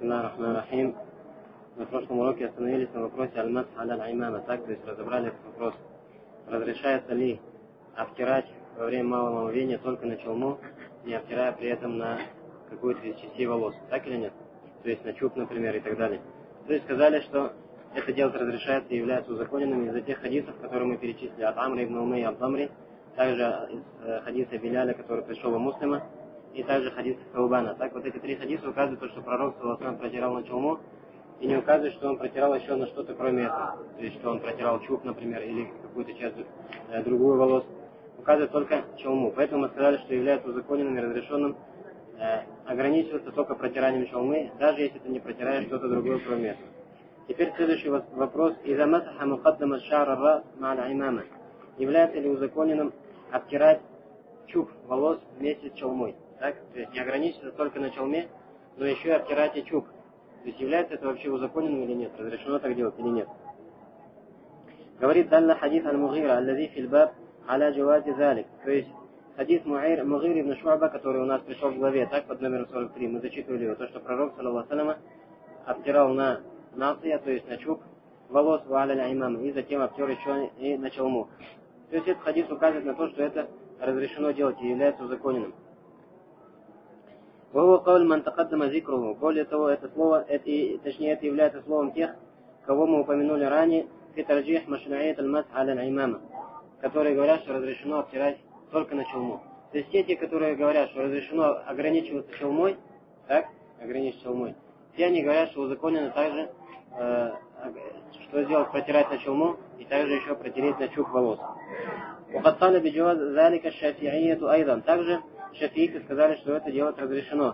Бисмиллахи рахмани рахим. На прошлом уроке остановились на вопросе аль-масх аль-имама, так, то есть разобрали этот вопрос. Разрешается ли обтирать во время малого омовения только на челму, не обтирая при этом на какую-то из частей волос, так или нет? То есть на чуб, например, и так далее. То есть сказали, что это делать разрешается и является узаконенным из-за тех хадисов, которые мы перечислили от Амра ибн Умейя ад-Дамри, также из хадиса Биляля, который пришел у Муслима, и также хадис Таубана. Так вот эти три хадиса указывают, что пророк саллаллаху протирал на челму, и не указывает, что он протирал еще на что-то кроме этого. То есть, что он протирал чуб, например, или какую-то часть другую волос. Указывает только челму. Поэтому мы сказали, что является узаконенным и разрешенным ограничиваться только протиранием челмы, даже если ты не протираешь что-то другое кроме этого. Теперь следующий вопрос. Иза масаха мукаддама ша'ра ар-рас ма'аль имама. Является ли узаконенным обтирать чуб волос вместе с челмой? Так? То есть не ограничиваться только на челме, но еще и обтирать и чуб. То есть является это вообще узаконенным или нет? Разрешено так делать или нет? Говорит далла хадис аль-Мугира, аллази фил баб аля джавази залик. То есть хадис Мугир ибн Шу'ба, который у нас пришел в главе, так, под номером 43, мы зачитывали его, то, что пророк, саллаллаху алейхи обтирал на насия, то есть на чуб волос ва аля имама, и затем обтер еще и на челму. То есть этот хадис указывает на то, что это разрешено делать и является узаконенным. Вова кауль ман тақаддама зикруху. Более того, это слово, точнее, это является словом тех, кого мы упомянули ранее, фи тарджих машру'ият аль-масх аля имама, которые говорят, что разрешено обтирать только на челму. То есть те, которые говорят, что разрешено ограничиваться челмой, так, ограничиваться челмой, все они говорят, что узаконено также, что сделать, протирать на челму и также еще протереть на чуб волос. Также шафииты сказали, что это делать разрешено.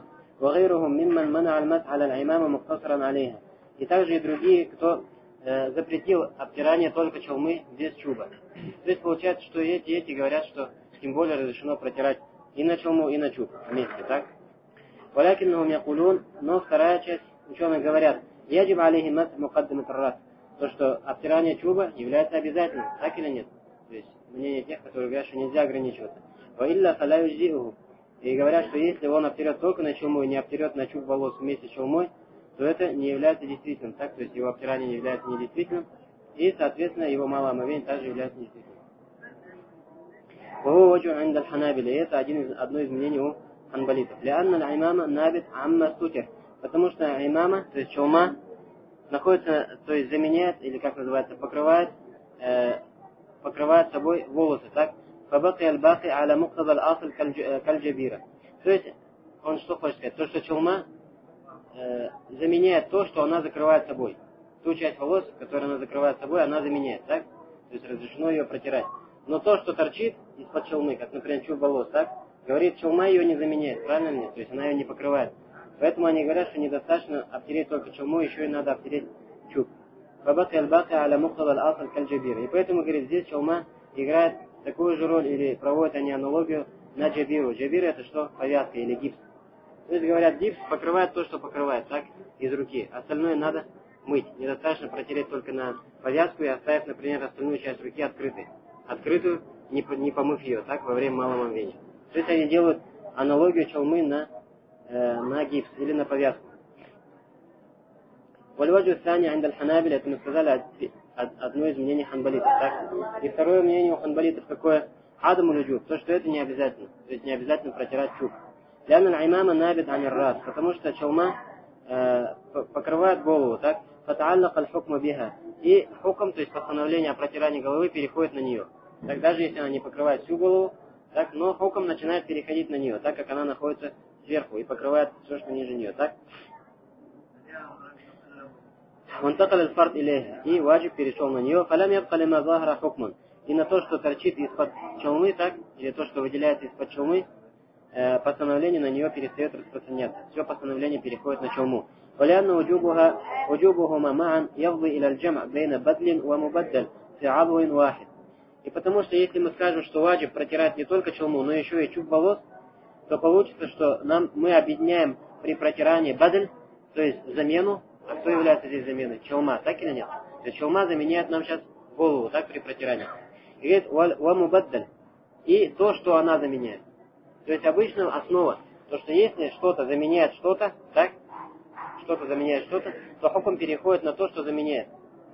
И также и другие, кто запретил обтирание только челмы без чуба. То есть получается, что эти говорят, что тем более разрешено протирать и на челму, и на чуб вместе, так? Но вторая часть ученых говорят, яджиб алейхи масх мукаддамат ар-рас, то, что обтирание чуба является обязательным, так или нет? То есть мнение тех, которые говорят, что нельзя ограничиваться. И говорят, что если он обтерет только на челму и не обтерет на чуб волос вместе с челмой, то это не является действительным, так? То есть его обтирание не является недействительным, и, соответственно, его малое омовение также является недействительным. И это одно из мнений у ханбалитов. Потому что имама, то есть челма, находится, то есть заменяет, или как называется, покрывает собой волосы, так? То есть, он что хочет сказать? То, что челма заменяет то, что она закрывает собой. Ту часть волос, которую она закрывает собой, она заменяет, так? То есть разрешено ее протирать. Но то, что торчит из-под челмы, как, например, чуб волос, так? Говорит, челма ее не заменяет, правильно ли? То есть она ее не покрывает. Поэтому они говорят, что недостаточно обтереть только челму, еще и надо обтереть чуб. И поэтому, говорит, здесь челма играет такую же роль, или проводят они аналогию на джабиру. Джабир это что? Повязка или гипс. То есть говорят, гипс покрывает то, что покрывает, так? Из руки. Остальное надо мыть. Недостаточно протереть только на повязку и оставив, например, остальную часть руки открытой. Открытую, не помыв ее, так, во время малого омовения. То есть они делают аналогию челмы на гипс или на повязку. Вальваджу сани андаль ханабиль, это мы сказали одно из мнений ханбалитов, так? И второе мнение у ханбалитов какое? Адаму люджуб, то, что это не обязательно. То есть не обязательно протирать чуб. Ляна имама набит амир рас, потому что челма покрывает голову, так? Фатааллак аль-хукма биха. И хукм, то есть постановление о протирании головы, переходит на нее. Так даже если она не покрывает всю голову, так, но хукм начинает переходить на нее, так как она находится сверху и покрывает все, что ниже нее, так? И ваджиб перешел на нее. И на то, что торчит из-под челмы, так, или то, что выделяется из-под челмы, постановление на нее перестает распространяться. Все постановление переходит на челму. И потому что если мы скажем, что ваджиб протирать не только челму, но еще и чуб волос, то получится, что мы объединяем при протирании бадль, то есть замену. А кто является здесь заменой? Челма, так или нет? То есть челма заменяет нам сейчас голову, так, при протирании. И говорит, уамубаддаль. И то, что она заменяет. То есть обычно основа, то, что если что-то заменяет что-то, так, что-то заменяет что-то, то хукм переходит на то, что заменяет.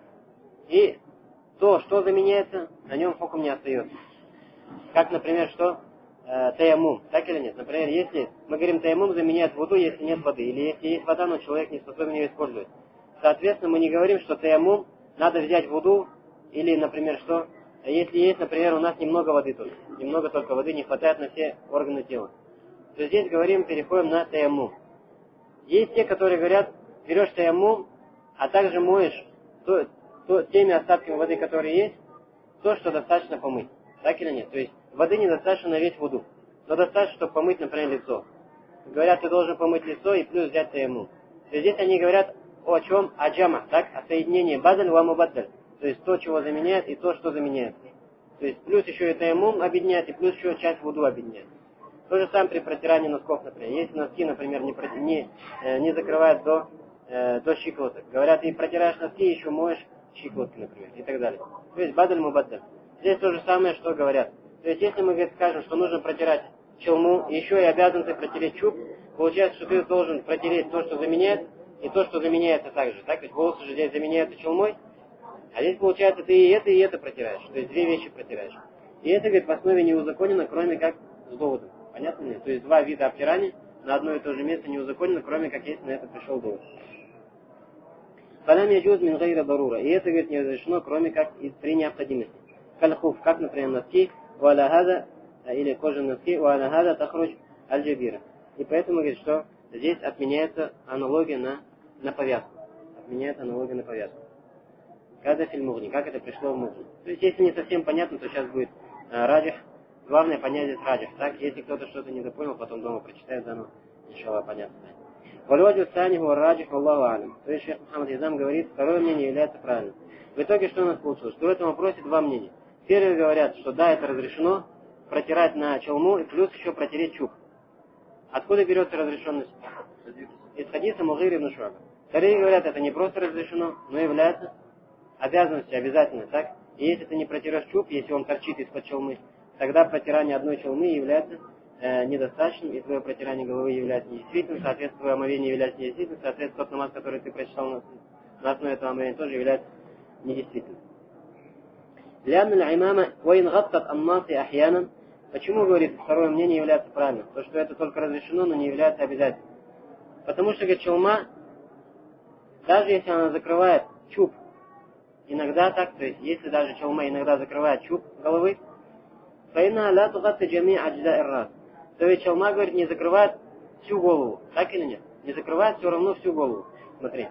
И то, что заменяется, на нем хукм не остается. Как, например, что таяммум, так или нет? Например, если мы говорим, таяммум заменяет вуду, если нет воды, или если есть вода, но человек не способен ее использовать. Соответственно, мы не говорим, что таяммум надо взять вуду, или, например, что если есть, например, у нас немного воды только, немного только воды, не хватает на все органы тела, то здесь говорим, переходим на таяммум. Есть те, которые говорят, берешь таяммум, а также моешь теми остатками воды, которые есть, то, что достаточно помыть. Так или нет? То есть воды недостаточно на весь вуду, но достаточно, чтобы помыть, например, лицо. Говорят, ты должен помыть лицо и плюс взять таяммум. То есть здесь они говорят о чем? О джама, так? О соединении бадаль ва мубаддаль. То есть то, чего заменяет, и то, что заменяет. То есть плюс еще и таяммум объединяет, и плюс еще часть вуду объединяет. То же самое при протирании носков, например. Если носки, например, не закрывают до щиколоток. Говорят, и протираешь носки, еще моешь щиколотки, например, и так далее. То есть бадаль мубаддаль. Здесь то же самое, что говорят. То есть если мы скажем, что нужно протирать челму, и еще и обязан ты протереть чуб, получается, что ты должен протереть то, что заменяет, и то, что заменяется также. Так? Ведь волосы же здесь заменяются челмой, а здесь, получается, ты и это протираешь. То есть две вещи протираешь. И это, говорит, в основе не узаконено, кроме как с доводом. Понятно ли? То есть два вида обтирания на одно и то же место не узаконено, кроме как если на это пришел довод. Фалям яджуз мин гайра дарура. И это, говорит, не разрешено, кроме как при необходимости. Кальхуф, как, например, носки, валя хада, или кожаные носки, валя хада тахруч аль-джабира. И поэтому, говорит, что здесь отменяется аналогия на повязку. Отменяется аналогия на повязку. Когда фильм Мугни, как это пришло в Мугни. То есть, если не совсем понятно, то сейчас будет раджих. Главное понять здесь раджих. Так, если кто-то что-то недопонял, потом дома прочитает заново, иншаллах, понятно. Валюадю саниху раджих Аллаху алям. То есть, шейх Мухаммад Изам говорит, второе мнение является правильным. В итоге, что у нас получилось? Что в этом вопросе два мнения. Первые говорят, что да, это разрешено протирать на челму и плюс еще протереть чуб. Откуда берется разрешенность? Из хадиса Мугир ибн Шуаба. Вторые говорят, это не просто разрешено, но является обязанностью, обязательно, так? И если ты не протерешь чуб, если он торчит из-под челмы, тогда протирание одной челмы является недостаточным, и твое протирание головы является недействительным, соответственно, твое омовение является недействительным, соответственно, тот намаз, который ты прочитал на основе этого омовения, тоже является недействительным. لأن العمامة وإن غطت الناس أحيانا. Почему, говорит, второе мнение является правильным? То, что это только разрешено, но не является обязательным. Потому что, говорит, челма, даже если она закрывает чуб, иногда так, то есть если даже челма иногда закрывает чуб головы, فإنها لا تغطي جميع أجزاء الرأس. То есть челма, говорит, не закрывает всю голову, так или нет? Не закрывает все равно всю голову. Смотри.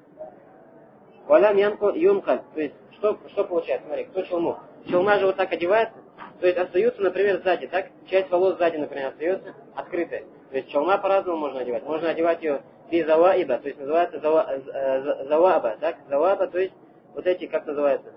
Валям юнкаль. То есть, что получается? Смотри, кто челму? Челма же вот так одевается, то есть остаются, например, сзади, так? Часть волос сзади, например, остается открытая. То есть челма по-разному можно одевать. Можно одевать ее би заваиба, то есть называется заваба, так? Заваба, то есть вот эти, как называется,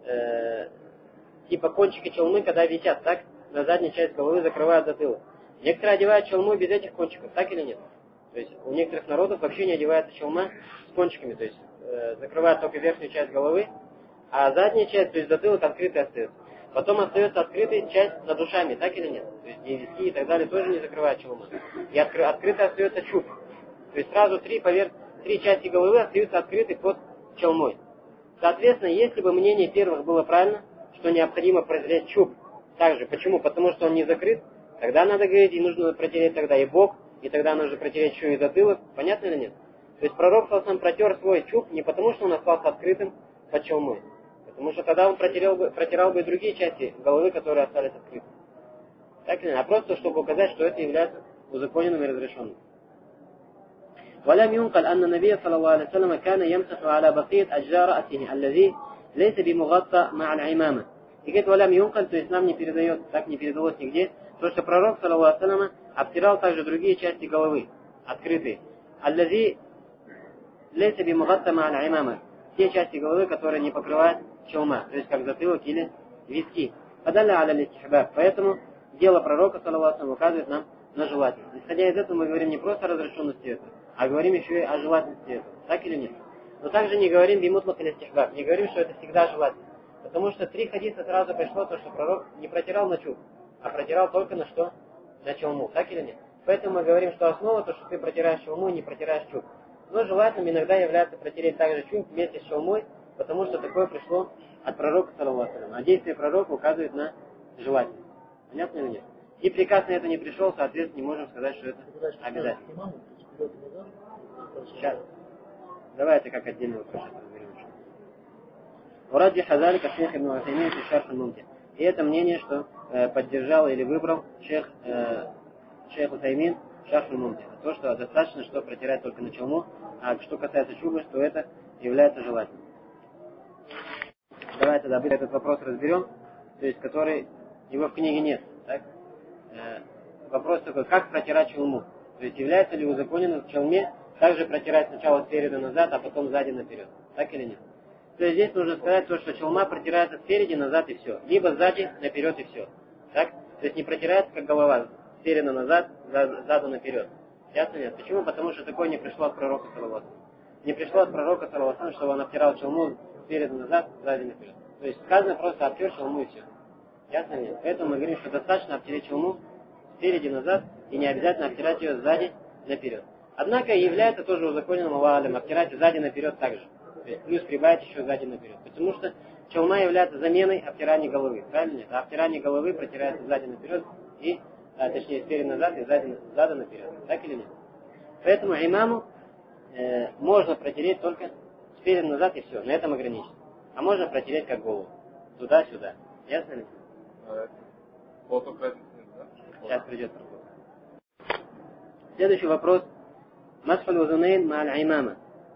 типа кончики челмы, когда висят, так? На задней части головы закрывают затылок. Некоторые одевают челму без этих кончиков, так или нет? То есть у некоторых народов вообще не одевается челма с кончиками, то есть закрывают только верхнюю часть головы, а задняя часть, то есть затылок открытый остается. Потом остается открытая часть над ушами, так или нет? То есть и виски и так далее тоже не закрывают челму. И открытый остается чуб. То есть сразу три части головы остаются открыты под челмой. Соответственно, если бы мнение первых было правильно, что необходимо протереть чуб также. Почему? Потому что он не закрыт. Тогда надо говорить, и нужно протереть тогда и бок, и тогда нужно протереть еще и затылок. Понятно или нет? То есть пророк сам протер свой чуб не потому, что он остался открытым под челмой. Потому что тогда он протирал бы и другие части головы, которые остались открыты. Так или нет? А просто, чтобы указать, что это является узаконенным и разрешенным. ولم ينقل أن النبي صلى الله عليه وسلم كان يمسح على بقية أجزاء رأسه الذي ليس بمغطى مع العمامة. И говорит, валям юнкаль, то есть нам не передает, так не передалось нигде, то, что пророк, саллаллаху алейхи ва саллям, обтирал также другие части головы, открытые. Аллази лейса би мугатта ма аль-имама. Те части головы, которые не покрывают челма, то есть как затылок или виски. Адалля аля листихбаб. Поэтому дело пророка, саллаллаху алейхи ва саллям, указывает нам на желательность. Исходя из этого мы говорим не просто о разрешенности этого, а говорим еще и о желательности этого. Так или нет? Но также не говорим бимутлак или стихбаб. Не говорим, что это всегда желательно. Потому что 3 хадиса сразу пришло то, что пророк не протирал на чуб, а протирал только на что? На челму. Так или нет? Поэтому мы говорим, что основа то, что ты протираешь челму и не протираешь чуб. Но желательным иногда является протереть также чум вместе с чалмой, потому что такое пришло от пророка, саллаллаху алейхи ва саллям. А действие пророка указывает на желательность. Понятно или нет? И приказ на это не пришел, соответственно, не можем сказать, что это обязательно. Сейчас. Давай это как отдельный вопрос разберем. Ураджиха залика шейх ибн Утаймин фи шарх аль-Мумти. И это мнение, что поддержал или выбрал шейх Утаймин в шарх аль-Мумти. То, что достаточно, что протирать только на чалму, а что касается чубы, то это является желательным. Давай тогда быстро этот вопрос разберем, то есть который его в книге нет. Так? Вопрос такой, как протирать чалму? То есть является ли узаконенным в чалме также протирать сначала спереду назад, а потом сзади наперед? Так или нет? То есть здесь нужно сказать то, что чалма протирается спереди назад и все. Либо сзади наперед и все. Так? То есть не протирается как голова спереду назад, сзаду наперед. Ясно нет? Почему? Потому что такое не пришло от пророка саллаллаху. Не пришло от пророка саллаллаху, чтобы он обтирал чалму спереду назад, сзади наперед. То есть сказано просто обтер чалму и все. Ясно нет? Поэтому мы говорим, что достаточно обтереть чалму спереди назад и не обязательно обтирать ее сзади наперед. Однако является тоже узаконенным Аллахом обтирать сзади наперед также. То есть плюс прибавить еще сзади наперед. Потому что чалма является заменой обтирания головы. Правильно нет? А обтирание головы протирается сзади наперед и, точнее, спереди назад и сзади наперед. Так или нет? Поэтому имаму можно протереть только спереди назад и все. На этом ограничено. А можно протереть как голову. Туда-сюда. Ясно ли? Сейчас придет вопрос. Следующий вопрос. Масфаль узунейн ма'аль имама.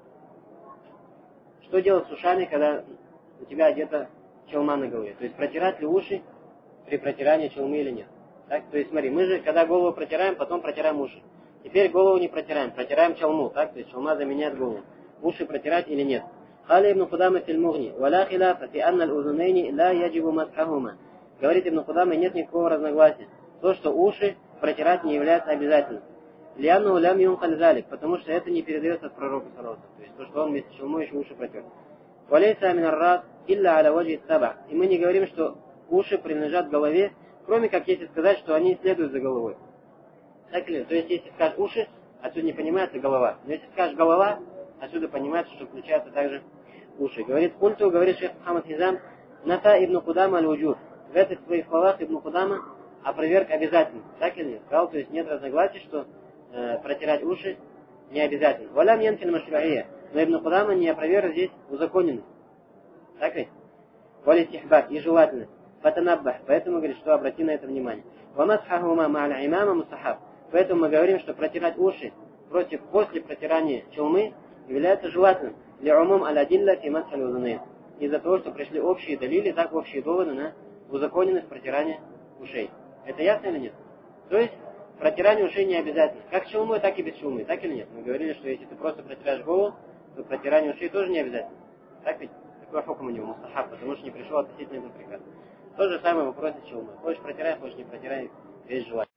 Что делать с ушами, когда у тебя одета чалма на голове? То есть протирать ли уши при протирании чалмы или нет? Так? То есть смотри, мы же когда голову протираем, потом протираем уши. Теперь голову не протираем, протираем чалму. Так? То есть чалма заменяет голову. Уши протирать или нет? Халя ибн Кудама фил Мугни. Валя хиляфа фи анна аль-узунейни ла яджибу масхахума. Говорит ибн Кудама, нет никакого разногласия. То, что уши протирать не является обязательным. Лианну лям юнкаль залик, потому что это не передается от пророка саллаллаху алейхи ва саллям. То есть то, что он вместе с чалмой еще уши протер. Валейса амин ар-рас илля аля ваджи саба. И мы не говорим, что уши принадлежат голове, кроме как если сказать, что они следуют за головой. Так ли? То есть если скажешь уши, отсюда не понимается голова. Но если скажешь голова, отсюда понимается, что включаются также уши. Говорит Культу, говорит шейх Мухаммад Хизам, нафа ибн Кудама аль-вуджуд. В этих своих словах ибн Кудама опроверг обязательно. Так или нет? Сказал, то есть нет разногласий, что протирать уши не обязательно. Валям янфиль машру'ия. Но ибн Кудама не опроверг здесь узаконенность. Так ведь? Вали стихбат и желательность. Фатанаббах. Поэтому говорит, что обрати на это внимание. Вамасхахума ма'аля имама мустахаб. Поэтому мы говорим, что протирать уши после протирания чалмы является желательным. Для умум аль-адилля фи масхаль узунейн. Из-за того, что пришли общие далили, так общие доводы на узаконенность протирания ушей. Это ясно или нет? То есть протирание ушей не обязательно. Как чалмой, так и без чалмы. Так или нет? Мы говорили, что если ты просто протираешь голову, то протирание ушей тоже не обязательно. Так ведь? Такой хукм у него, мустахаб, потому что не пришел относительно этого приказа. То же самое вопрос с чалмой. Хочешь протирай, хочешь не протирай, есть желание.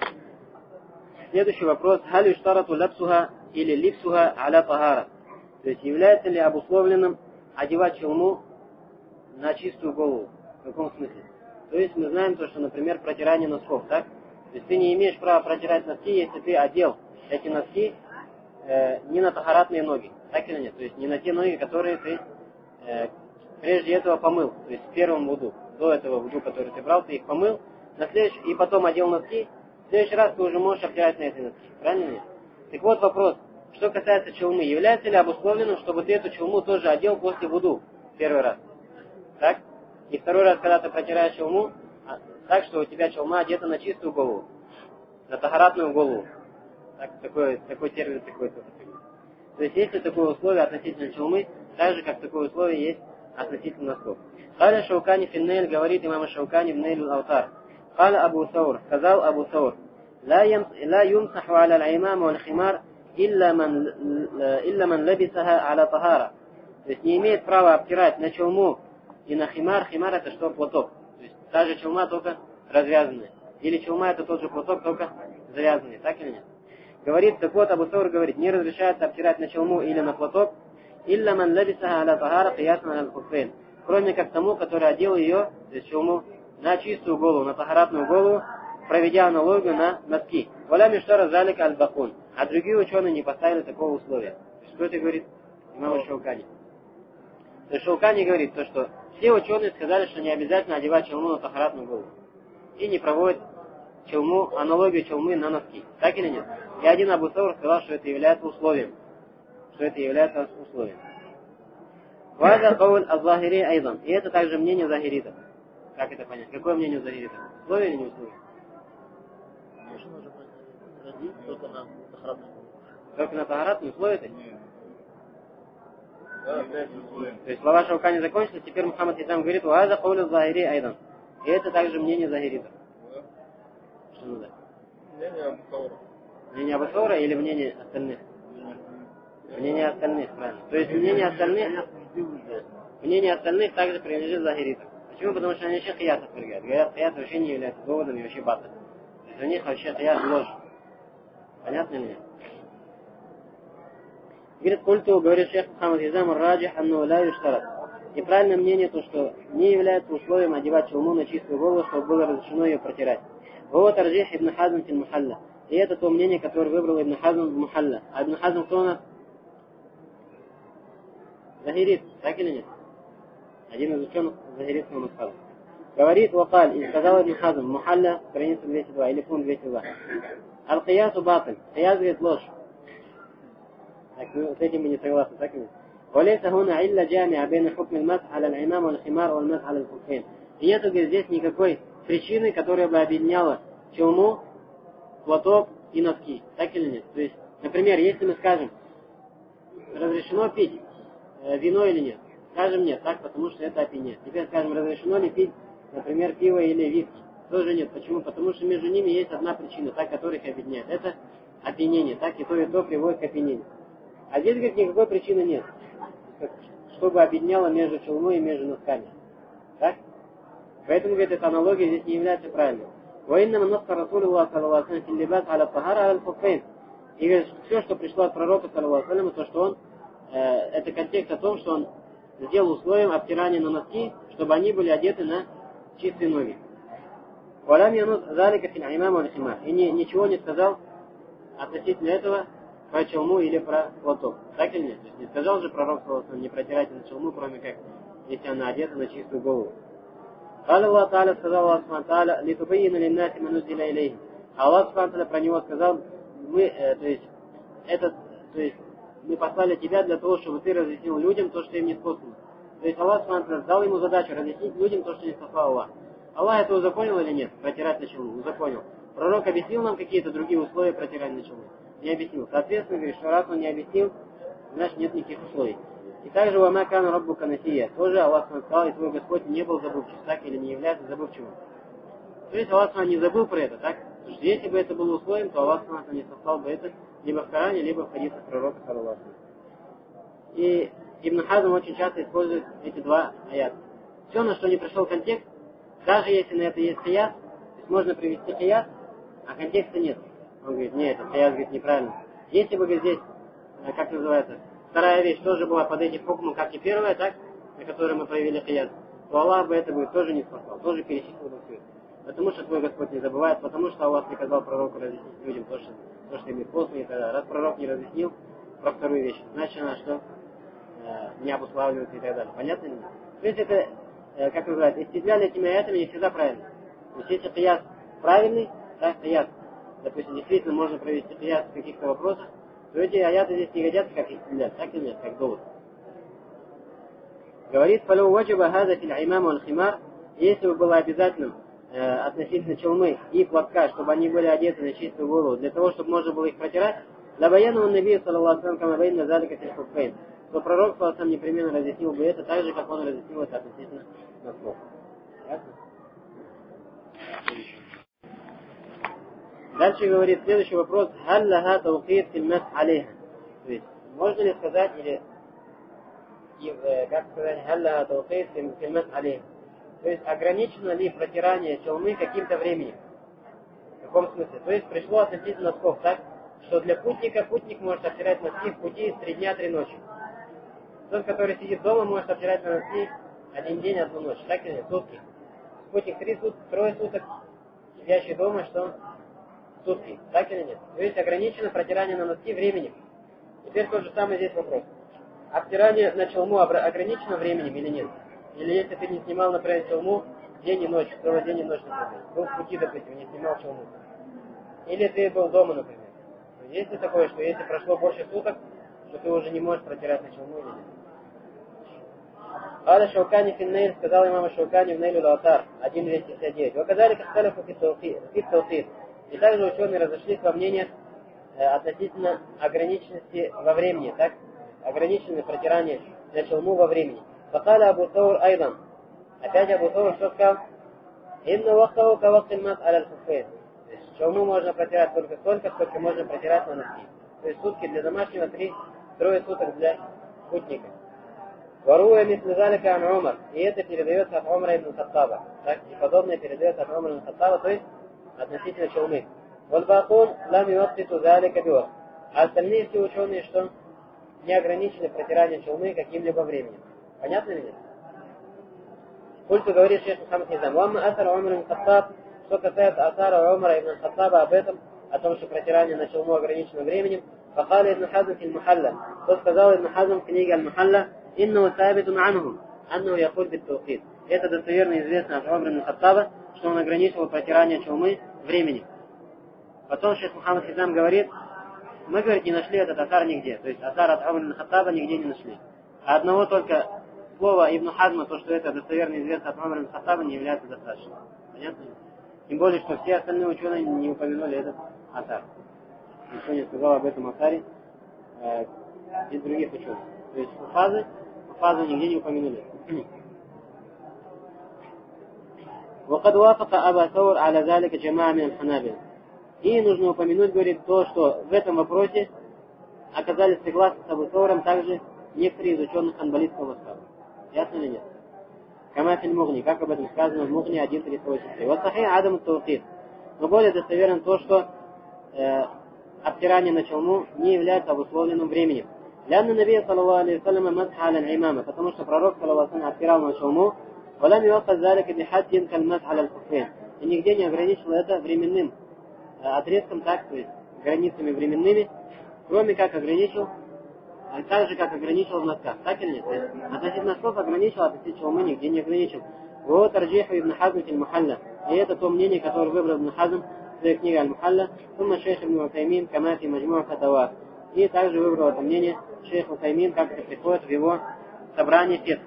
Следующий вопрос. Халю штарату лапсуха или липсуха аля тахара. То есть является ли обусловленным одевать чалму на чистую голову? В каком смысле? То есть мы знаем то, что, например, протирание носков, так? То есть ты не имеешь права протирать носки, если ты одел эти носки не на тахаратные ноги. Так или нет? То есть не на те ноги, которые ты прежде этого помыл. То есть в первом вуду. До этого вуду, который ты брал, ты их помыл. На следующий, и потом одел носки. В следующий раз ты уже можешь обтирать на эти носки. Правильно нет? Так вот вопрос. Что касается чалмы, является ли обусловленным, чтобы ты эту чалму тоже одел после вуду первый раз? Так? И второй раз, когда ты протираешь чалму, так, что у тебя чалма одета на чистую голову, на тахаратную голову. Так, такой термин приходит. То есть есть ли такое условие относительно чалмы, так же, как такое условие есть относительно носков. Халя Шаукани финнейль, говорит имам Шаукани в Нейлю Алтар. Халя Абу Саур, сказал Абу Саур, ла юмсаху аля аль-имама валь-химар илля ман лабисаха аля тахара. То есть не имеет права обтирать на чалму и на химар. Химар это что? Платок. То есть та же чалма, только развязанная. Или чалма это тот же платок, только завязанный. Так или нет? Говорит, так вот, Абу Саур говорит, не разрешается обтирать на чалму или на платок, илля ман лабисаха аля тахара киясан аля аль-хуфейн. Кроме как тому, который одел ее, то есть чалму, на чистую голову, на тахаратную голову, проведя аналогию на носки. Валя миштара залика аль-бакун. А другие ученые не поставили такого условия. Что это говорит имам Шаукани? То есть Шаукани говорит, то, что все ученые сказали, что не обязательно одевать челму на тахаратную голову. И не проводят челму, аналогию челмы на носки. Так или нет? И один Абу Саур сказал, что это является условием. Что это является условием. Ваза кауль аз-захири айдан. И это также мнение захиритов. Как это понять? Какое мнение захиритов? Условие или не условие? Только на тахаратную условие это? То есть слова Шаукани закончились, теперь Мухаммад Исам говорит, ваза кауль аз-захири айдан. И это также мнение захиритов. Что надо? Мнение Абу Саура. Мнение Абу Саура или мнение остальных? Мнение остальных, правильно. То есть мнение остальных также принадлежит захиритам. Почему? Потому что они вообще хияс отвергают. Говорят, хияс вообще не является доводом и вообще батом. То есть у них вообще хияс ложь. Понятно ли? Говорит, культу, говорит шейх Мухаммад Изам, раджих анну ла юштарат. И правильное мнение то, что не является условием одевать челму на чистую голову, чтобы было разрешено ее протирать. Вот тарджих Ибн Хазм фил Мухалля. И это то мнение, которое выбрал Ибн Хазм в Мухалля. А Ибн Хазм кто у нас? Захирит, так или нет? Один из ученых захиритского мазхаба. Говорит Вакаль, и сказал Ибн Хазм, Мухалля, страница 202, или пункт 202. Аль-Киясу баталь. Кияс говорит ложь. Так, с этим мы не согласны, так или нет? وليس هنا علة جامعة بين حكم المسح على العمام والخمار والمسح على الخفين. И нет здесь никакой причины, которая бы объединяла челму, платок и носки. Так или нет? То есть, например, если мы скажем, разрешено пить вино или нет? Скажем нет, так, потому что это опьянение. Теперь скажем, разрешено ли пить, например, пиво или виски? Тоже нет. Почему? Потому что между ними есть одна причина, та, которая их объединяет. Это опьянение. Так и то приводит к опьянению. А здесь, говорит, никакой причины нет, чтобы объединяло между челмой и между носками. Так? Поэтому, говорит, эта аналогия здесь не является правильной. وإنما نص رسول الله صلى الله عليه وسلم في اللباس على الطهارة على الخفين. И говорит, все, что пришло от пророка, саллаллаху алейхи ва саллям, то, что он, это контекст о том, что он сделал условием обтирания на носки, чтобы они были одеты на чистые ноги. وَلَمْ يَنُصْ ذَلِكَ فِي الْعِمَامِ وَالْخِمَارِ. И ничего не сказал относительно этого про челму или про платок. Так или нет? То есть не сказал же пророк, саллаллаху алейхи ва саллям, не протирайте на челму, кроме как, если она одета на чистую голову. قال الله تعالى, сказал Аллах Субхану ва Тааля, لِتُبَيِّنَ لِلنَّاسِ مَا نُزِّلَ إِلَيْهِمْ. А Аллах Субхану ва Тааля про него сказал, то есть мы послали тебя для того, чтобы ты разъяснил людям то, что им не спослано. То есть Аллах Субхану ва Тааля дал ему задачу разъяснить людям то, что не спасал Аллах. Аллах это узаконил или нет? Протирать на челму? Узаконил. Пророк объяснил нам какие-то другие условия протирания на челму? Не объяснил. Соответственно, говорит, что раз он не объяснил, значит нет никаких условий. И также «Вама кана раббука насия». Тоже Аллах сказал, и твой Господь не был забывчив, так или не является забывчивым. То есть Аллах не забыл про это, так? Потому что если бы это было условием, то Аллах не сослал бы это либо в Коране, либо в хадисах пророка, саллаллаху алейхи. И Ибн Хазм очень часто использует эти два аята. Все, на что не пришел контекст, даже если на это есть хияс, то есть можно привести хияс, а контекста нет. Он говорит, нет, это хияс, говорит, неправильно. Если бы, говорит, здесь, как называется, вторая вещь тоже была под этим хукмом, как и первая, так, на которой мы проявили хияс, то Аллах бы это бы тоже не спасал, тоже перечислил бы все. Потому что твой Господь не забывает, потому что Аллах приказал пророку разъяснить людям то, что им послано, и тогда. Раз пророк не разъяснил про вторую вещь, значит она что? Не обуславливается и так далее. Понятно ли? То есть это, как называется, истидляли этими аятами не всегда правильно. То есть если хияс правильный, так, хияс, допустим, действительно можно провести хияс в каких-то вопросах, то эти аяты здесь не годятся как истидляли, так или нет, как довод. Говорит, «Фалю ваджиба хаза фил имам валь химар», если бы было обязательным относительно челмы и платка, чтобы они были одеты на чистую голову, для того, чтобы можно было их протирать, лабаяну наби саллаллаху алейхи ва саллям кама байна залика фил хуффейн, то пророк саллаллаху алейхи непременно разъяснил бы это так же, как он разъяснил это относительно носков. Ясно? Дальше говорит следующий вопрос: «Халь лаха таукид фил масх алейха». То есть можно ли сказать или как сказать «халь лаха таукид фил масх алейха». То есть ограничено ли протирание челмы каким-то временем? В каком смысле? То есть пришло относительно носков, так? Что для путника путник может обтирать носки в пути 3 дня, 3 ночи. Тот, который сидит дома, может обтирать на носки 1 день, 1 ночь. Так или нет? Сутки. Путник 3 суток, сидящий дома, что? Сутки. Так или нет? То есть ограничено протирание на носки временем. Теперь тот же самый здесь вопрос. Обтирание на челму ограничено временем или нет? Или если ты не снимал, например, челму день и ночь, целый день и ночь, например, был в пути, допустим, не снимал челму. Или ты был дома, например. Есть ли такое, что если прошло больше суток, что ты уже не можешь протирать на челму или нет? Аля Шаукани Финнейль, сказал имам Шаукани в Нейлю Лаутар, 1.259. Ваказали Касталев и Талфир. И также ученые разошлись во мнениях относительно ограниченности во времени, так? Ограниченное протирание на челму во времени. Факаля Абу Саур Айдан. Опять Абу Саур что сказал? Инна вахтаху ка вахтиль мас аля аль-хуфейн. Челму можно протирать только столько, сколько можно протирать на носки. То есть сутки для домашнего, трое суток для путника. Варуя мислизалика ан Умар. И это передается от Умара ибн Хаттаба. Так, и подобное передается от Умара ибн Хаттаба, то есть относительно челмы. Вальбакун лам юактиту залика биох. А остальные все ученые, что не ограничены протиранием челмы каким-либо временем. Понятно ли нет? Культу говорит шейх Мухаммад Низам. Вамма асар Умар ибн Хаттаб. Что касается асара Умара ибн Хаттаба об этом, о том, что протирание на челму ограничено временем, фахали ибн Хазм фил Мухалла. То сказал ибн Хазм в книге Аль-Мухалла, иннаху сабитун анхум, аннаху яхуль бит-таухид. Это достоверно известно от Умара ибн Хаттаба, что он ограничивал протирание челмы временем. Потом шейх Мухаммад Низам говорит, мы, говорит, не нашли этот асар нигде. То есть асар от Умара ибн Хаттаба нигде не нашли. А одного только слова Ибн Хазма, то, что это достоверно известно от Умара ибн Хаттаба, не является достаточным. Понятно? Тем более, что все остальные ученые не упомянули этот асар. Никто не сказал об этом асаре из других ученых. То есть фазы нигде не упомянули. وقد وافق أبا ثور على ذلك جماعة من الحنابلة. И нужно упомянуть, говорит, то, что в этом вопросе оказались согласны с Абу Тауром также некоторые из ученых ханбалитского мазхаба. Ясно ли нет? Камафиль Мугни, как об этом сказано в Мугни 1.383. Вот сахих адам таухид. Но более достоверно то, что обтирание на челму не является обусловленным временем. Лянна Набия, саллаллаху алейхи вассалям, масха аля аль-имама, потому что пророк, саллаллаху алейхи вассалям, обтирал на челму, валам юакад залика бихаддин кальмас аля аль-хуфейн. И нигде не ограничил это временным отрезком, так, то есть границами временными, кроме как ограничил, так же, как ограничил в носках. Так или нет? Относительно носков ограничил, а относительно челмы нигде не ограничил. Вот тарджиху ибн Хазм фил Мухалла. И это то мнение, которое выбрал ибн Хазм в своей книге Аль-Мухалла, сумма шейх ибн Утаймин, камафи маджмуа фатава. И также выбрал это мнение шейх Утаймин, как это приходит в его собрании фетх.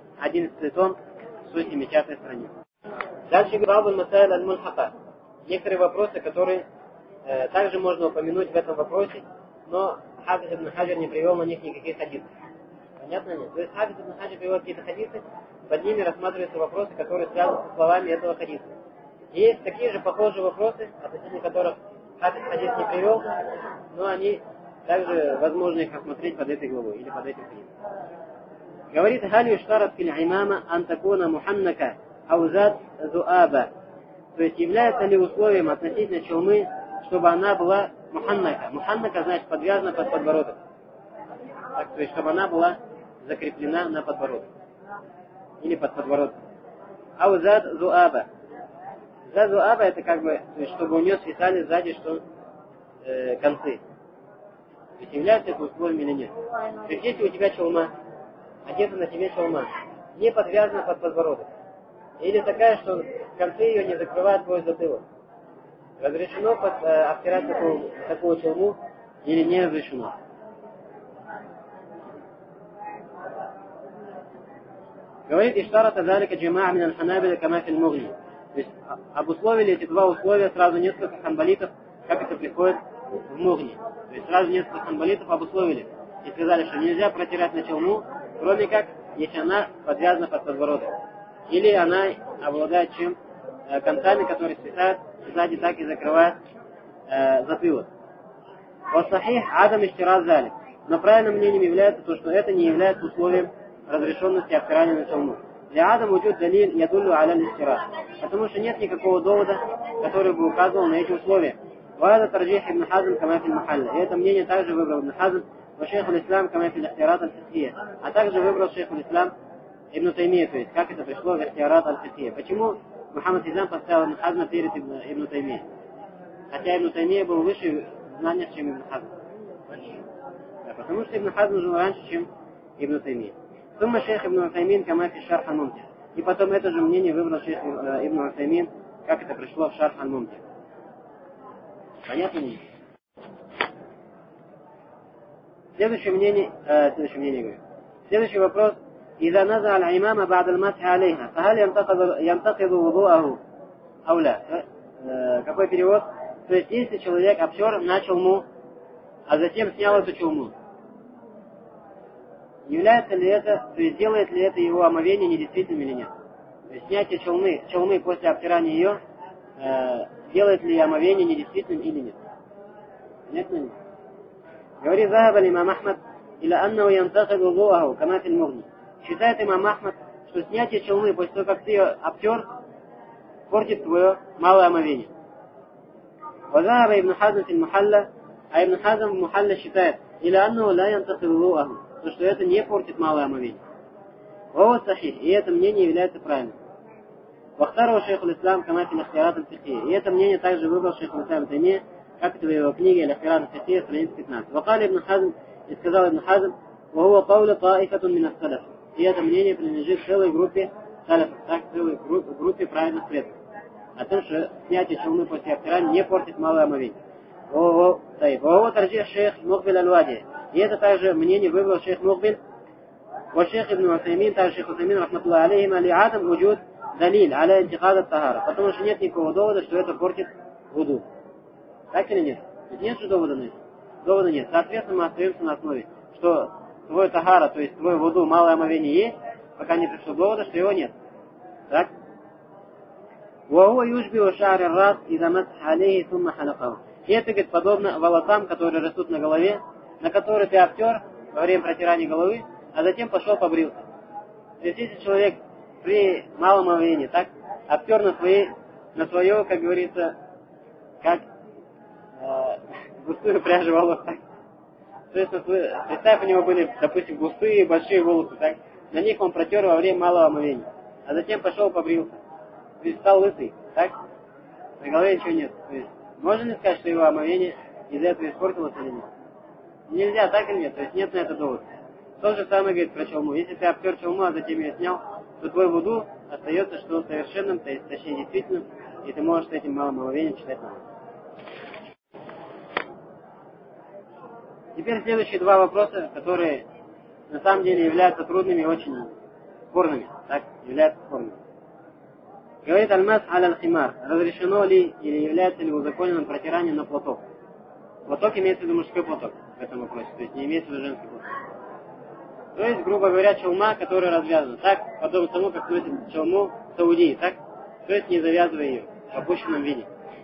11 том, 170 страница. Дальше Бабуль Масаиль Аль-Мульхака. Некоторые вопросы, которые также можно упомянуть в этом вопросе, но Хафиз ибн Хаджар не привел на них никаких хадисов. Понятно ли? То есть Хафиз ибн Хаджар привел какие-то хадисы, под ними рассматриваются вопросы, которые связаны со словами этого хадиса. И есть такие же похожие вопросы, относительно которых Хафиз хадис не привел, но они также возможно их рассмотреть под этой главой или под этим хадисом. Говорит, «Халь юштарат фил имама ан такуна муханнака аузат зуаба». То есть является ли условием относительно челмы, чтобы она была муханнака. Муханнака значит подвязана под подбородок. Так, то есть чтобы она была закреплена на подбородок. Или под подбородком. Аузад зуаба. Зад зуаба это как бы, то есть чтобы у нее свисали сзади что концы. То есть является это условием или нет. То есть если у тебя челма, одета на тебе челма, не подвязана под подбородок. Или такая, что концы ее не закрывают твой затылок. Разрешено обтирать такую челму или не разрешено? Говорит, иштарата залика джимаа мин аль-ханабиля кама фил мугни. То есть обусловили эти два условия сразу несколько ханбалитов, как это приходит в мугни. То есть сразу несколько ханбалитов обусловили и сказали, что нельзя протирать на челму, кроме как, если она подвязана под подбородок. Или она обладает чем? Концами, которые свисают сзади, так и закрывают затылок. Вот сахих адам иштират залик. Но правильным мнением является то, что это не является условием разрешенности обтирания на челму. Для адам уйдет далиль ядуллю аля иштират. Потому что нет никакого довода, который бы указывал на эти условия. Вада тарджих ибн Хазм кама фил Мухалла. И это мнение также выбрал ибн Хазм, wa шейх аль-Ислам кама фил ихтиярат аль-фикхия. А также выбрал шейх аль-Ислам Ибн Таймия, то есть как это пришло в ихтиярат аль-фикхия. Почему Мухаммад Изам поставил Ибн Хазма перед Ибн Таймия? Хотя Ибн Таймия был выше в знаниях, чем Ибн Хазм. Потому что Ибн Хазм жил раньше, чем Ибн Таймия. Сумма шейх Ибн Таймин камафи шарх аль-Мумти. И потом это же мнение выбрал шейх Ибн Таймин, как это пришло в шарх аль-Мумти. Понятно ли? Следующее мнение говорит. Следующий вопрос. إذا نزع الإمام بعد المسح عليها فهل ينتقض وضوءه أو لا? Какой перевод? То есть, если человек обтер на челму, а затем снял эту челму, является ли это, то есть делает ли это его омовение недействительным или нет? То есть снятие челмы после обтирания ее делает ли омовение недействительным или нет? Нет, нет. Говорит Захаб имам Ахмад, или аннау янтахид вузуаху, кама фил мугни. Считает имам Ахмад, что снятие челмы после того, как ты ее обтер, портит твое малое омовение. Вазаба ибн Хазм фил Мухалла, а ибн Хазм в Мухалла считает, или аннау ла янтахид вузуаху, то что это не портит малое омовение. Вова сахих, и это мнение является правильным. Вахтарова шейх аль-Ислам кама фил ихтиярат аль-фикхия. И это мнение также выбрал шейх аль-Ислам Таймия, как это в его книге «Аль-Ахтират аль-Фикхия», страница 15. Вакали ибн Хазм, и сказал ибн Хазм, «Вахуа кауля таифатун мин ас-салаф». И это мнение принадлежит целой группе салафов, так, целой группе правильных предков. О том, что снятие челмы после обтирания не портит малое омовение. Вахуа тарджих шейх Мухбиль аль-Вади. И это также мнение выбрал шейх Мухбиль, والشيخ ابن عثيمين تاع الشيخ عثيمين رحمة الله عليهم لعدم وجود دليل على انتقاد الطهارة. Потому что нет никакого довода, что это портит вуду. Так или нет? Нет же довода на это? Довода нет. Соответственно, мы остаемся на основе, что твой тахара, то есть твой вуду, малое омовение есть, пока не пришло довода, что его нет. Так? وهو يشبه شعر الراس إذا مسح عليه ثم حلقه. И это, говорит, подобно волосам, которые растут на голове, на которые ты обтер во время протирания головы, а затем пошел побрился. То есть, если человек при малом омовении, так, обтер на свое, как говорится, как густую пряжу волос, так. То есть, представь, у него были, допустим, густые, большие волосы, так, на них он протер во время малого омовения, а затем пошел побрился. То есть, стал лысый, так, на голове ничего нет. То есть, можно ли сказать, что его омовение из-за этого испортилось или нет? Нельзя, так или нет? То есть, нет на это довода. То же самое говорит про челму. Если ты обтер челму, а затем ее снял, то твой вуду остается что совершенным, то есть, точнее действительным, и ты можешь с этим малым омовением читать намаз. Теперь следующие два вопроса, которые на самом деле являются трудными и очень спорными. Так, являются спорными. Говорит аль-мас аль-химар. Разрешено ли или является ли узаконенным протирание на платок? Платок имеется в виду мужской платок в этом вопросе, то есть не имеется в виду женский платок. То есть, грубо говоря, челма, которая развязана. Так, подобно тому, как носит челму в Саудии, так? То есть, не завязывая ее в опущенном виде.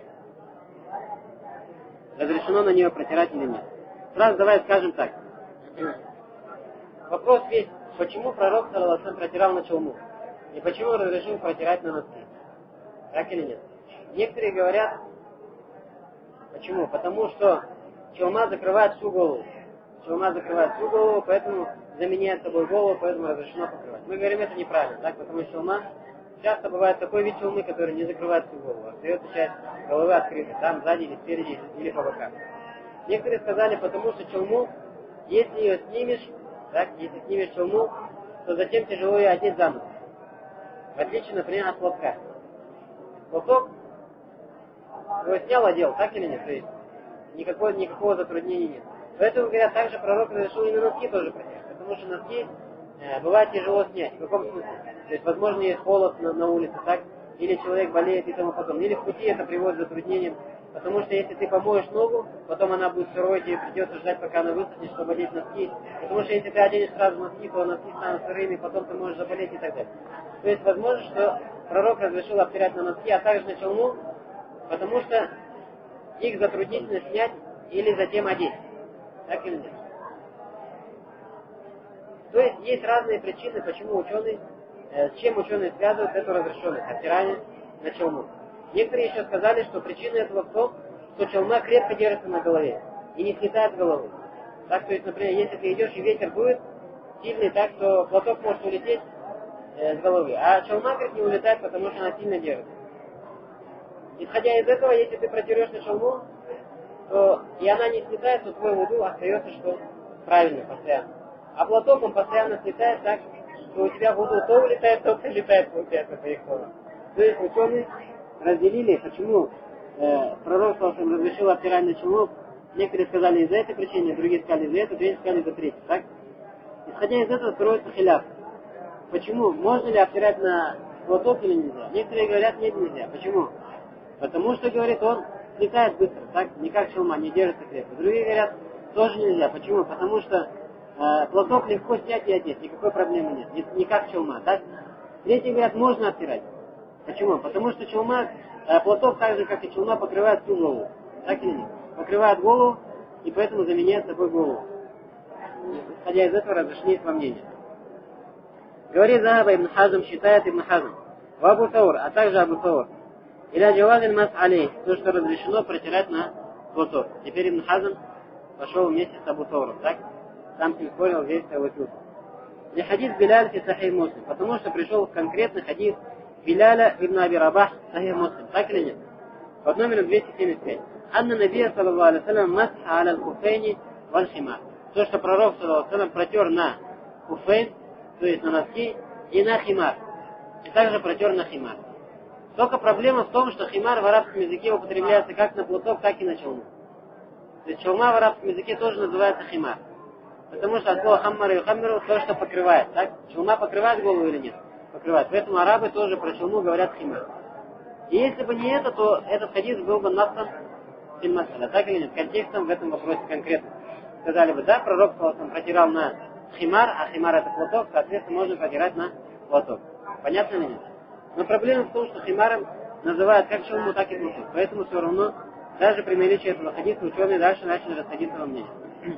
Разрешено на нее протирать или нет? Сразу давай скажем так. Вопрос весь, почему пророк саллаллаху протирал на челму? И почему разрешил протирать на носки? Так или нет? Некоторые говорят, почему? Потому что челма закрывает всю голову. Челма закрывает всю голову, поэтому заменяет собой голову, поэтому разрешено покрывать. Мы говорим, это неправильно, так? Потому что челма, часто бывает такой вид челмы, который не закрывает всю голову, остается часть головы открытой, там сзади или спереди, или по бокам. Некоторые сказали, потому что челму, если ее снимешь, так, если снимешь челму, то затем тяжело ее одеть заново. В отличие, например, от платка. Платок его снял, одел, так или нет? То есть никакого затруднения нет. Поэтому, говорят, также пророк разрешил и на носки тоже протирать. Потому что носки бывает тяжело снять. В каком смысле? То есть, возможно, есть холод на улице, так? Или человек болеет и тому подобное. Или в пути это приводит к затруднениям. Потому что если ты помоешь ногу, потом она будет сырой, тебе придется ждать, пока она высохнет, чтобы одеть носки. Потому что если ты оденешь сразу носки, то носки станут сырыми, потом ты можешь заболеть и так далее. То есть возможно, что пророк разрешил обтирать на носки, а также на челму, потому что их затруднительно снять или затем одеть. Так или нет? То есть есть разные причины, почему ученые, с чем ученые связывают эту разрешенность, обтирание на челму. Некоторые еще сказали, что причина этого в том, что челма крепко держится на голове и не слетает с головы. Так, то есть, например, если ты идешь и ветер дует сильный, так, то платок может улететь с головы, а челма как не улетает, потому что она сильно держится. Исходя из этого, если ты протерешь на челму, то и она не слетает, то твой вуду остается что правильный постоянно. А платок, он постоянно слетает так, что у тебя вуду то улетает, то прилетает, получается, по их словам. То есть ученые разделили, почему пророк разрешил обтирать на челму. Некоторые сказали из-за этой причины, другие сказали из-за этой, третьи сказали из-за третьей. Так? Исходя из этого строится хиляф. Почему? Можно ли обтирать на платок или нельзя? Некоторые говорят, нет, нельзя. Почему? Потому что, говорит, он слетает быстро, так? Не как челма, не держится крепко. Другие говорят, тоже нельзя. Почему? Потому что платок легко снять и одеть, никакой проблемы нет. Не как челма, так? Третьи говорят, можно обтирать. Почему? Потому что челма, платок так же, как и челма, покрывает всю голову. Так или нет? Покрывает голову, и поэтому заменяет собой голову. Исходя из этого разошлись во мнении. Говорит Захаба ибн Хазм, считает ибн Хазм. В Абу Таур, а также Абу Таур. Иля джавазин мас алей, то, что разрешено протирать на платок. Теперь ибн Хазм пошел вместе с Абу Тауром, так? Сам с ним спорил, здесь согласился. Для хадис Биляля фи Сахих Муслим, потому что пришел конкретный хадис Биляля ибн Аби Рабах Сахих Муслим, так или нет? Под номером 275. Анна Набия, саллаллаху алейхи вассалям, масха аля аль-хуфейни валь-химар. То, что пророк, саллаллаху алейхи вассалям, протер на хуфейн, то есть на носки, и на химар. И также протер на химар. Только проблема в том, что химар в арабском языке употребляется как на платок, так и на челму. То есть челма в арабском языке тоже называется химар. Потому что от слова хаммар и хаммару то, что покрывает. Так? Челма покрывает голову или нет? Покрывает. Поэтому арабы тоже про челму говорят химар. И если бы не это, то этот хадис был бы нафтан фильмасаля. Так или нет? Контекстом в этом вопросе конкретно. Сказали бы, да, пророк протирал на химар, а химар это платок, соответственно, можно протирать на платок. Понятно или нет? Но проблема в том, что химаром называют как челму, так и платок. Поэтому все равно, даже при наличии этого хадиса, ученые дальше начали расходиться во мнении.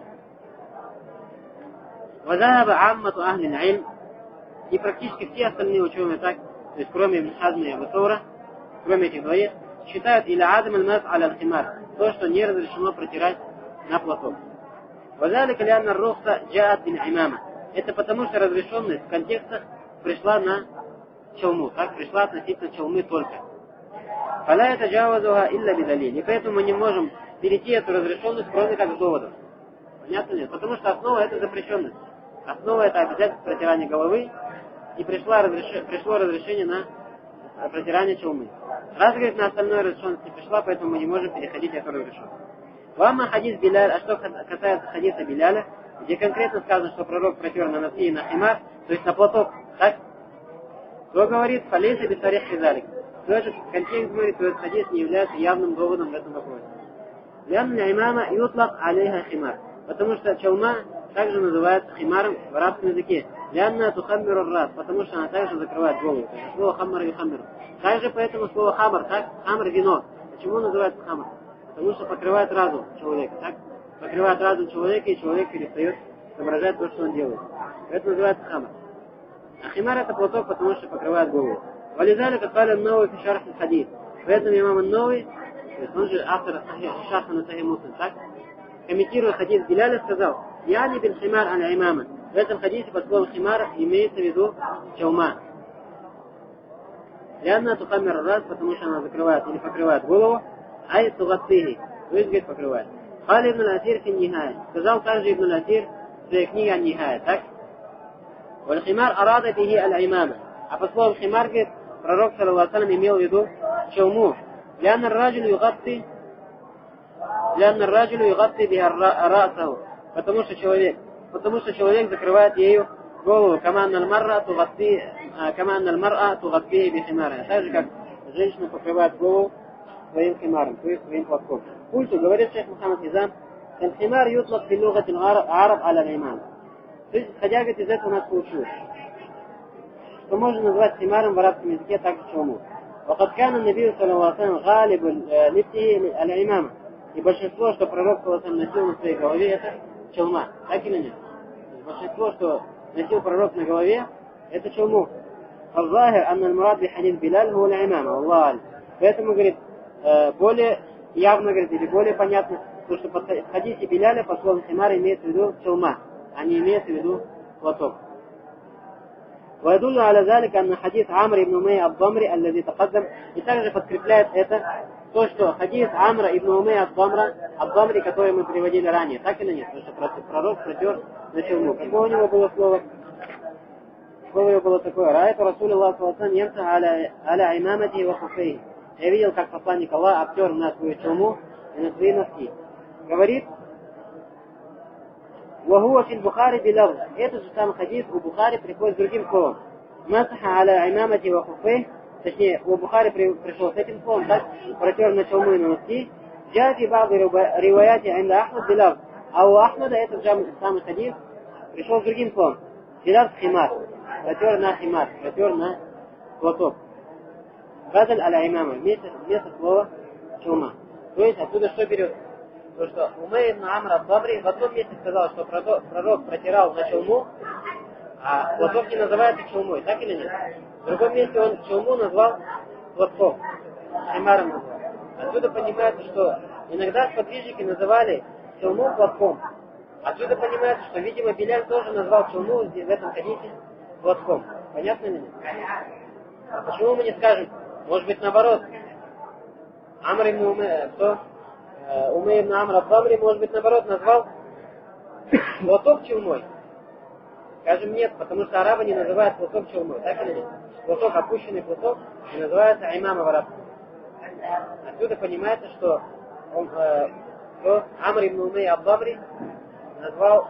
وذهب عامة أهل العلم, и практически все остальные ученые так, то есть кроме Ибн Хазма и Абу Таура, кроме этих двоих, считают или адам аль-мас аля-аль-химар, то, что не разрешено протирать на платок. وذلك لأن الرخصة جاءت بالعمامة. Это потому, что разрешенность в контекстах пришла на челму, так, пришла относительно челмы только. فلا يتجاوزها إلا بدليل. И поэтому мы не можем перейти эту разрешенность, кроме как с доводом. Понятно нет? Потому что основа это запрещенность. Основа это обязательно протирание головы, и пришло разрешение на протирание челмы. Раз, говорит, на остальное разрешенность не пришла, поэтому мы не можем переходить эту разрешенность. Вамма хадис Биляля, а что касается хадиса Биляля, где конкретно сказано, что пророк протер на носки и на химар, то есть на платок, так? То говорит, фалейса бисарих хизалик. То этот контекст говорит, что этот хадис не является явным доводом в этом вопросе. Лянна имама ютлак алейха химар. Потому что челма также называется химаром в арабском языке. Лянна тухаммиру рас, потому что она также закрывает голову. То есть слово хаммар и хаммир. Также поэтому слово хамар, так? Хамар вино. Почему называется хамар? Потому что покрывает разум человека, так? Покрывает разум человека, и человек перестает соображать то, что он делает. Это называется хамар. А химар это платок, потому что покрывает голову. Вализали, как сказали Ан-Навави фи шарх аль-хадис. Поэтому имам Ан-Навави, то есть он же автор шарха на Сахих Муслим, так? Комментируя хадис Биляля, сказал, «Яни бин химар аля-имама». В этом хадисе под словом химар имеется в виду челма. Лянна тухаммир рас, потому что она закрывает или покрывает голову, ай тугаттихи, то есть, говорит, покрывает. Хали ибн аль-Асир фи нихая. Сказал также ибн аль-Асир в своей книге «Ан-Нихая», так? «Валь-химар арада бихи аль-имама». А по словам химар, говорит, пророк, саллаллаху алейхи ва саллям, имел в виду челму. Лянна раджулю югатти биха расаху. Потому что человек закрывает ею голову. Кама анна аль-мар'a тугатти бихимара. Так же, как женщина покрывает голову своим химаром, то есть своим платком. Культу, говорит шейх Мухаммад Хизам, «Аль-химар ютлак фи лугати аль-араб аля-аль-имам». То есть, исходя из этого, у нас получилось, что можно назвать химаром в арабском языке также челму. وقد كان النبي صلى الله عليه وسلم غالب لبسه الإمامة. И большинство, что пророк саллаллаху алейхи ва саллям носил на своей голове, это челма. Так или нет? Большинство, что носил пророк на голове, это челму. فالظاهر أن المراد بحديث بلال هو الإمامة والله أعلم. Поэтому, говорит, более явно, говорит, или более понятно, то, что в хадисе Биляля по словам химар имеется в виду челма, а не имеется в виду платок. ويدل على ذلك أن حديث عمرو بن أمية الضمري الذي تقدم. И также подкрепляет это то, что хадис Амра ибн Умейя ад-Дамри, который мы приводили ранее, так или нет? Потому что пророк протер на челму. Какое у него было слово? Слово его было такое: «Раайту Расулиллах саллаллаху алейхи ва саллям аля имамати ва хуфейхи». Я видел, как посланник Аллаха обтер на свою челму и на свои носки. Говорит: وهو في البخاري بلفظ. Этот же самый хадис у Бухари приходит с другим словом. Масаха аля имамати ва хуфейхи. Точнее, у Бухари пришел с этим словом, так, протер на челму и на носки. Джафи ба'ды риваяти инда Ахмад билав. А у Ахмада этот же самый хадис пришел с другим словом. Билав химар. Протер на химар, протер на платок. Гадаль аля имама. Вместо слова челма. То есть отсюда что берет? То, что Умей ибн Амр ад-Дамри в одном месте сказал, что пророк протирал на челму, а платок не называется челмой, так или нет? В другом месте он челму назвал платком, химаром назвал. Отсюда понимается, что иногда сподвижники называли челму платком. Отсюда понимается, что, видимо, Биляль тоже назвал челму в этом хадисе платком. Понятно ли нет? А почему мы не скажем, может быть, наоборот, Амр ибн Умей, кто? Умей ибн Амр ад-Дамри, может быть, наоборот, назвал платок челмой. Скажем нет, потому что арабы не называют платок челмой, так или нет? Платок, опущенный платок, не называется имама в арабском. Отсюда понимается, что Амр ибн Умей ад-Дамри назвал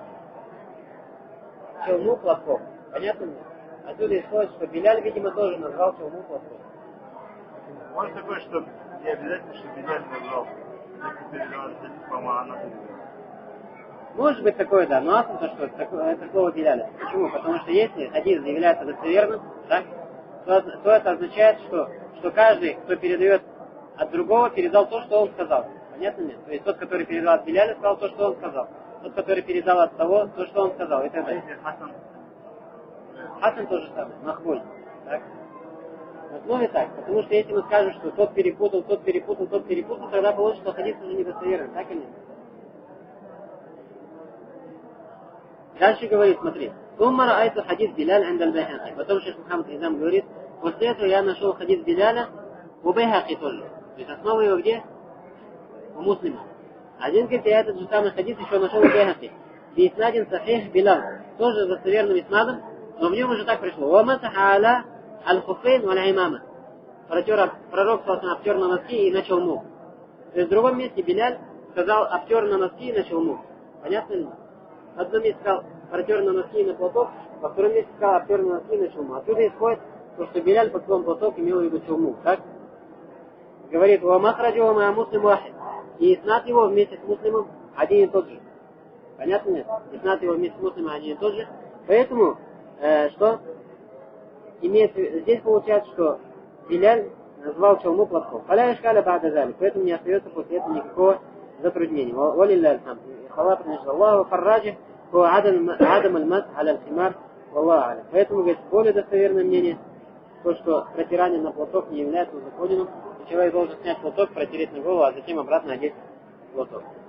челму платком. Понятно ли? Отсюда исходит, что Биляль, видимо, тоже назвал челму платком. Может такое, что не обязательно, что Биляль назвал, если передавали по-моему, она передавала. Может быть такое, да, но асм-то что, это слово Биляля. Почему? Потому что если хадис является достоверным, так, то это означает, что каждый, кто передает от другого, передал то, что он сказал. Понятно нет? То есть тот, который передал от Биляля, сказал то, что он сказал. Тот, который передал от того, то, что он сказал. И так далее. Хасан тоже самое, Махмуль. Так? Ну и так, потому что если мы скажем, что тот перепутал, тогда получится, что хадис уже недостоверный, так или нет? Дальше говорит, смотри. Уммара айту хадис Биляль андаль Байхаки. Потом шейх Мухаммад Изам говорит, после этого я нашел хадис Биляля у Байхаки тоже. То есть основа его где? У Муслима. Один говорит, я этот же самый хадис еще нашел у Байхаки. Бииснадин сахих Билал. Тоже достоверным иснадом, но в нем уже так пришло. Ва масаха аля аль-хуфейн валь имама. Пророк обтер на носки и на челму. То есть в другом месте Биляль сказал обтер на носки и на челму. Понятно ли? В одном месте сказал протер на носки и на платок, во втором месте сказал обтер на носки и на челму. Отсюда исходит то, что Биляль под словом платок имел в виду челму. Так? Говорит, ва махраджу ма муслим вахид. И иснад его вместе с Муслимом один и тот же. Понятно нет? Иснад его вместе с Муслимом один и тот же. Поэтому, что? Здесь получается, что Биляль назвал челму платком. Фаля ишкаля ба'да залик. Поэтому не остается после этого никакого затруднения. Валилля алхамд. Хвала принесла Аллаху фарраджи по адам аль-мас аля аль-химар. Валлаху аля. Поэтому, говорит, более достоверное мнение, то, что протирание на платок не является узаконенным. Человек должен снять платок, протереть на голову, а затем обратно одеть платок.